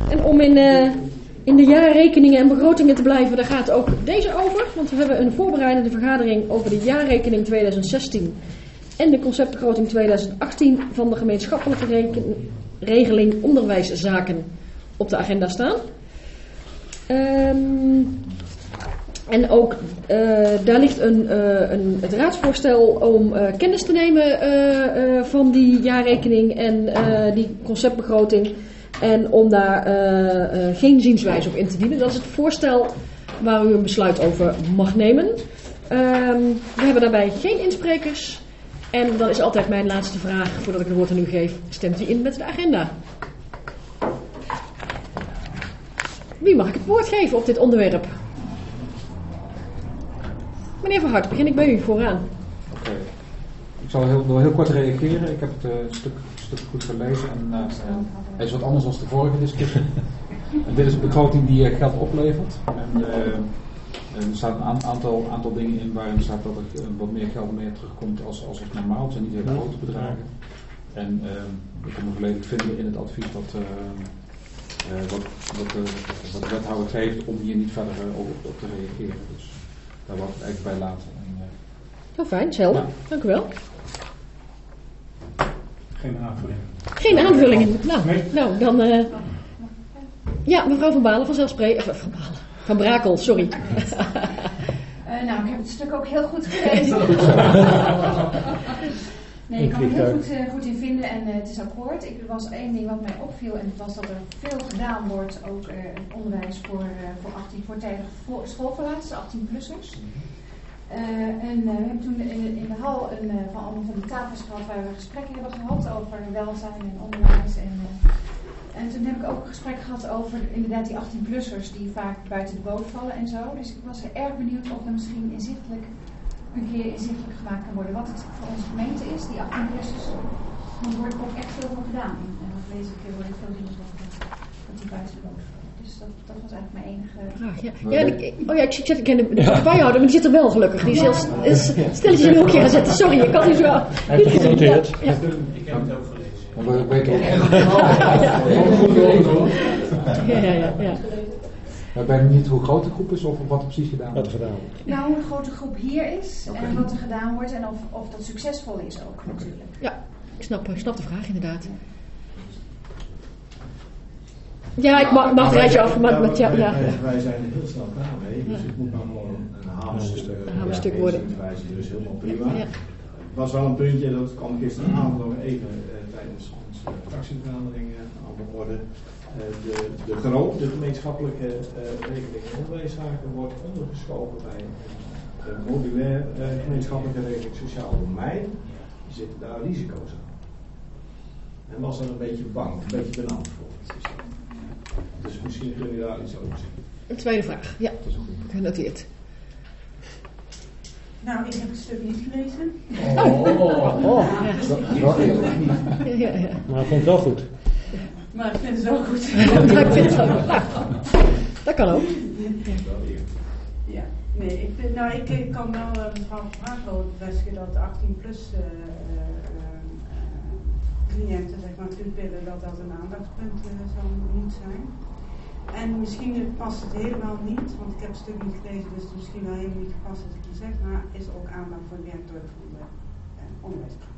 En om in de jaarrekeningen en begrotingen te blijven, daar gaat ook deze over. Want we hebben een voorbereidende vergadering over de jaarrekening 2016 en de conceptbegroting 2018 van de gemeenschappelijke regeling onderwijszaken op de agenda staan. En ook daar ligt het raadsvoorstel om kennis te nemen van die jaarrekening en die conceptbegroting. En om daar geen zienswijze op in te dienen. Dat is het voorstel waar u een besluit over mag nemen. We hebben daarbij geen insprekers. En dan is altijd mijn laatste vraag, voordat ik het woord aan u geef. Stemt u in met de agenda? Wie mag ik het woord geven op dit onderwerp? Meneer Van Hart, begin ik bij u vooraan. Oké. Ik zal heel kort reageren. Ik heb het stuk goed gelezen en hij is wat anders dan de vorige discussie. En dit is een begroting die geld oplevert. En er staan een aantal dingen in waarin staat dat er wat meer geld meer terugkomt als het normaal. Het zijn niet hele grote bedragen. En ik kan me volledig vinden in het advies dat wat de wethouder geeft om hier niet verder op te reageren. Dus daar wil ik het eigenlijk bij laten. Fijn, helder. Ja. Dank u wel. Geen aanvullingen. Geen aanvullingen. Nou dan... ja, mevrouw Van Balen, Van Brakel, sorry. Nou, ik heb het stuk ook heel goed gelezen. Nee, ik kan er heel goed in vinden en het is akkoord. Er was één ding wat mij opviel en dat was dat er veel gedaan wordt, ook onderwijs voor tijdig schoolverlaters, 18-plussers. En we hebben toen in de hal allemaal van die tafels gehad waar we gesprekken hebben gehad over welzijn en onderwijs. En toen heb ik ook een gesprek gehad over inderdaad die 18-plussers die vaak buiten de boot vallen en zo. Dus ik was erg benieuwd of er misschien een keer inzichtelijk gemaakt kan worden wat het voor onze gemeente is, die 18-plussers. Dan wordt ook echt heel veel gedaan. En dat lees ik heel veel dingen dat die buiten de boot vallen. Dus dat was eigenlijk mijn enige... Ik ken de bijhouder, maar die zit er wel gelukkig. Die is heel stilletjes in een hoekje gaan zitten. Sorry, ik kan niet zo... Hij heeft het genoteerd. Ik heb het ook gelezen. We weten niet hoe groot de groep is of wat er precies gedaan wordt. Nou, hoe een grote groep hier is en wat er gedaan wordt en of dat succesvol is ook natuurlijk. Ja, ik snap de vraag inderdaad. Ja, ik mag het rijtje af, maar wij zijn er heel snel klaar mee, dus het moet maar gewoon een hamerstuk worden. Dus helemaal prima. Ja. Het was wel een puntje, dat kwam gisteravond nog even tijdens onze fractievergadering aan de orde. De gemeenschappelijke regeling onderwijszaken wordt ondergeschoven bij de modulair gemeenschappelijke regeling sociaal domein. Die zitten daar risico's aan. En was er een beetje bang, een beetje benauwd voor. Dus misschien kun je daar iets over zeggen. Een tweede vraag, ja, genoteerd. Nou, ik heb het stuk niet gelezen. Ja. Maar ik vond het wel goed. Maar ik vind het wel goed. Dat kan ook. Ja, nee, ik kan wel mevrouw Brakel bevestigen dat de 18-plus cliënten, zeg maar, pupillen, dat een aandachtspunt zou moeten zijn. En misschien past het helemaal niet, want ik heb het stuk niet gelezen, dus het is misschien wel helemaal niet gepast wat ik hier zeg, maar is er ook aandacht voor de directeur van de onderwijspraat.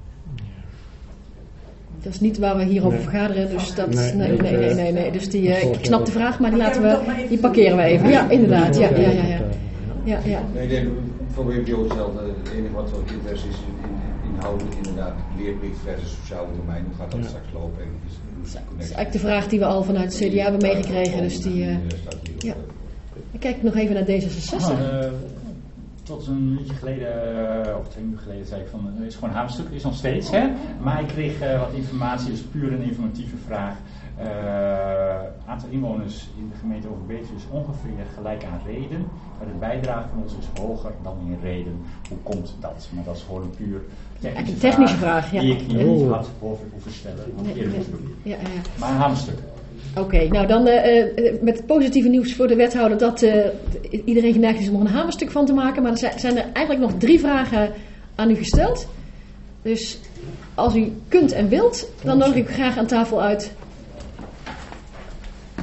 Dat is niet waar we hier over vergaderen, dus dat... Nee. Dus ik snap de vraag, maar die parkeren we even. Ja, inderdaad. Ja. Nee, ik denk, voor WBO zelf, het enige wat zo interesse is inhoudelijk inderdaad leerplicht versus sociale domein. Hoe gaat dat straks lopen? Dat is eigenlijk de vraag die we al vanuit het CDA hebben meegekregen. Dus ja. Dan kijk ik nog even naar D66. Tot een minuutje geleden, of 2 minuten geleden, zei ik van het is gewoon hamerstuk, is nog steeds. Hè? Maar ik kreeg wat informatie, dus puur een informatieve vraag. Aantal inwoners in de gemeente Overbetuwe is ongeveer gelijk aan Rheden. Maar de bijdrage van ons is hoger dan in Rheden. Hoe komt dat? Maar dat is gewoon een puur technische vraag ja. Die ik hier niet had hoeven stellen. Ja. Maar een hamerstuk. Oké, nou dan met het positieve nieuws voor de wethouder dat iedereen geneigd is om er een hamerstuk van te maken. Maar er zijn er eigenlijk nog 3 vragen aan u gesteld. Dus als u kunt en wilt, dan nodig ik u graag aan tafel uit.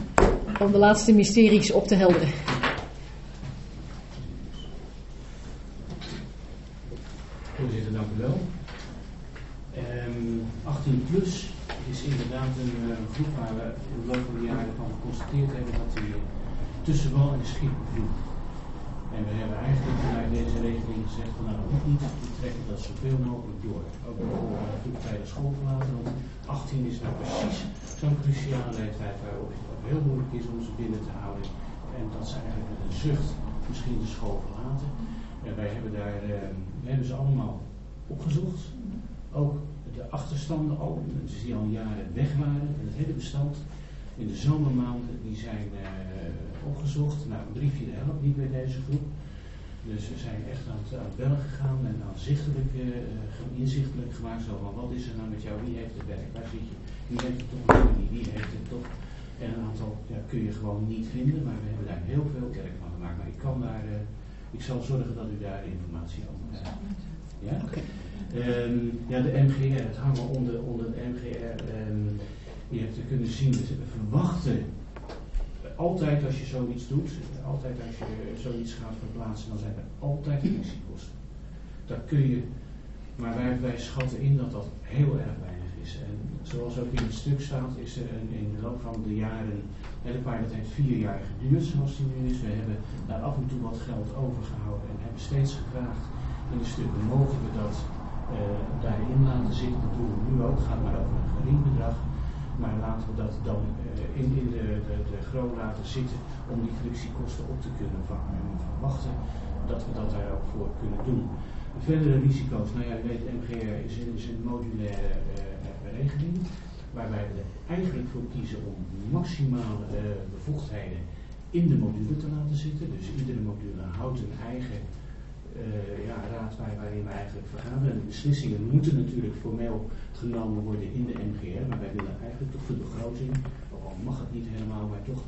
om de laatste mysteries op te helderen. Voorzitter, dank u wel. 18 plus is inderdaad een groep waar we in de loop van de jaren van geconstateerd hebben dat die tussen wal en schip vloeit. En we hebben eigenlijk vanuit deze regeling gezegd van nou ook niet, we trekken dat zoveel mogelijk door. Ook voor vroegtijdig schoolverlaten, want 18 is nou precies zo'n cruciale leeftijd waarop het ook heel moeilijk is om ze binnen te houden. En dat ze eigenlijk met een zucht misschien de school verlaten. En wij hebben we hebben ze allemaal opgezocht. Ook de achterstanden al, mensen die al jaren weg waren, en het hele bestand in de zomermaanden, die zijn opgezocht. Nou, een briefje de helpt niet bij deze groep. Dus we zijn echt aan het bellen gegaan en inzichtelijk gemaakt. Zo van, wat is er nou met jou, wie heeft het werk, waar zit je, wie heeft het toch, wie heeft het toch. En een aantal kun je gewoon niet vinden, maar we hebben daar heel veel werk van gemaakt. Maar ik zal zorgen dat u daar informatie over krijgt. Ja? Okay. De MGR, het hangen onder de MGR. Je hebt te kunnen zien, we verwachten altijd als je zoiets doet, altijd als je zoiets gaat verplaatsen, dan zijn er altijd functiekosten. Dat kun je, maar wij schatten in dat dat heel erg weinig is. En zoals ook in het stuk staat, is er in de loop van de jaren, de pilot heeft 4 jaar geduurd zoals die nu is. We hebben daar af en toe wat geld overgehouden en hebben steeds gevraagd in de stukken, mogen we dat daarin laten zitten. Dat doen we nu ook, het gaat maar over een gering bedrag. Maar laten we dat dan in de groot laten zitten om die functiekosten op te kunnen vangen. En we verwachten dat we dat daar ook voor kunnen doen. De verdere risico's, nou ja, je weet, MGR is een modulaire regeling. Waarbij we er eigenlijk voor kiezen om maximale bevoegdheden in de module te laten zitten. Dus iedere module houdt een eigen raad waarin we eigenlijk vergaderen. En de beslissingen moeten natuurlijk formeel genomen worden in de MGR, maar wij willen eigenlijk toch de begroting, ook al mag het niet helemaal, maar toch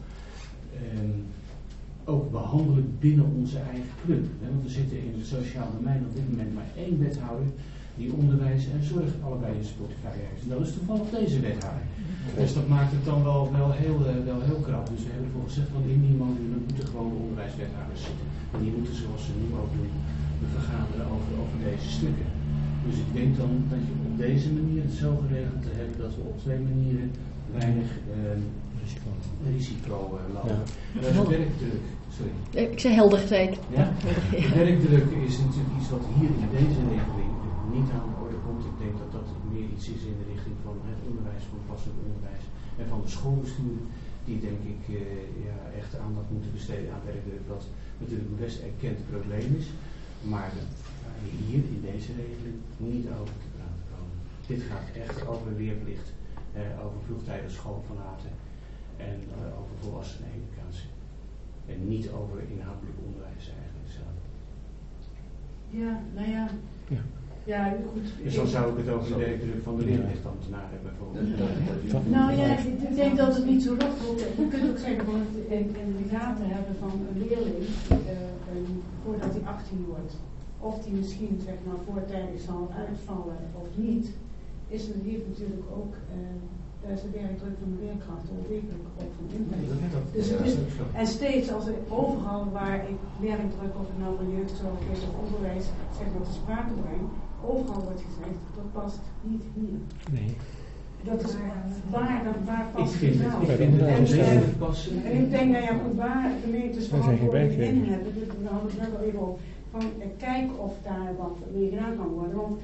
ook behandelen binnen onze eigen club. Want we zitten in het sociaal domein op dit moment maar 1 wethouder die onderwijs en zorg allebei in zijn portefeuille heeft. En dat is toevallig deze wethouder. Dus dat maakt het dan wel heel krap. Dus we hebben ervoor gezegd van in die module moeten gewoon onderwijswethouders zitten. En die moeten zoals ze nu ook doen, vergaderen over deze stukken. Dus ik denk dan dat je op deze manier het zo geregeld te hebben dat we op 2 manieren weinig risico lopen. De werkdruk, sorry. Ik zei helder, zei ik. Ja? De werkdruk is natuurlijk iets wat hier in deze regeling niet aan de orde komt. Ik denk dat dat meer iets is in de richting van het onderwijs, van passend onderwijs en van de schoolbestuur. Die denk ik echt aandacht moeten besteden aan werkdruk, wat natuurlijk een best erkend probleem is. Maar hier in deze regeling niet over te praten komen. Dit gaat echt over leerplicht, over vroegtijdig schoolverlaten en over volwasseneneducatie. En niet over inhoudelijk onderwijs eigenlijk zelf. Ja, nou ja. Ja, goed. Dus dan zou ik het over de werkdruk van de leerplichtambtenaar hebben bijvoorbeeld. Nou ja, ik denk dat het niet zo rot wordt. Je kunt ook zeggen dat in de gaten hebben van een leerling voordat hij 18 wordt. Of die misschien zeg maar voortijdig zal uitvallen of niet, is er hier natuurlijk ook de werkdruk van de leerkrachten ontwikkelijk ook van impact. Dus en steeds als er overal waar ik werkdruk of het nou van jeugdzorg is of onderwijs zeg maar te sprake breng, overal wordt gezegd dat past niet hier. Nee. Dat is waar past het nou? Ik vind het zeker passen. En ik denk nou ja goed, waar gemeentes verantwoordelijk in hebben, we hadden het net al even over. Van kijken of daar wat mee gedaan kan worden. Want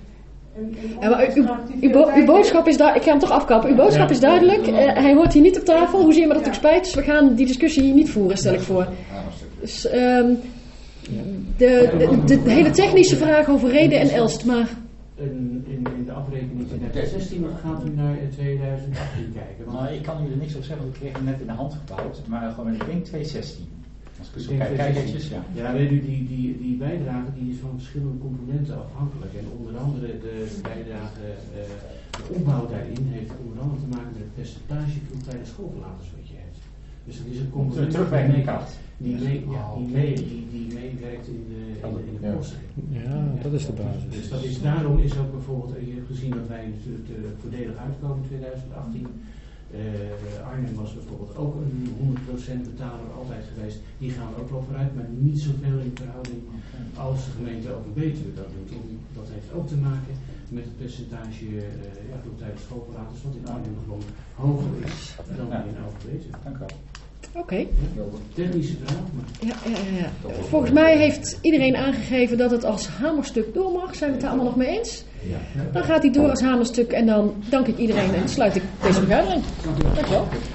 uw boodschap is daar, ik ga hem toch afkappen. Uw boodschap is duidelijk. Hij hoort hier niet op tafel. Hoezeer me dat ook spijt. Dus we gaan die discussie hier niet voeren, stel ik voor. Dus de hele technische vraag over Rheden en Elst, maar. In de afrekening 2016 of gaat u naar 2018 kijken? Nou, ik kan u er niks op zeggen, want ik kreeg hem net in de hand gebouwd. Maar gewoon, ik denk 2016. Als ik zo kijk eventjes, ja. Ja, weet u, die bijdrage die is van verschillende componenten afhankelijk. En onder andere de bijdrage, de opbouw daarin heeft onder andere te maken met het percentage vroegtijdig schoolverlaters wat je hebt. Dus dat is een component terugwerkende kracht. Die meewerkt in de kosten. Ja, dat is de basis. Dus daarom is ook bijvoorbeeld, je hebt gezien dat wij natuurlijk voordelig uitkomen in 2018. Arnhem was bijvoorbeeld ook een 100% betaler altijd geweest. Die gaan er ook wel vooruit, maar niet zoveel in verhouding als de gemeente Overbetuwe dat doet. Dat heeft ook te maken met het percentage vroegtijdig schoolverlaters, wat in Arnhem gewoon hoger is dan in Overbetuwe. Dank u wel. Oké. Technische vraag. Ja. Volgens mij heeft iedereen aangegeven dat het als hamerstuk door mag. Zijn we het daar allemaal nog mee eens? Ja. Dan gaat hij door als hamerstuk en dan dank ik iedereen en sluit ik deze vergadering. Dank je wel.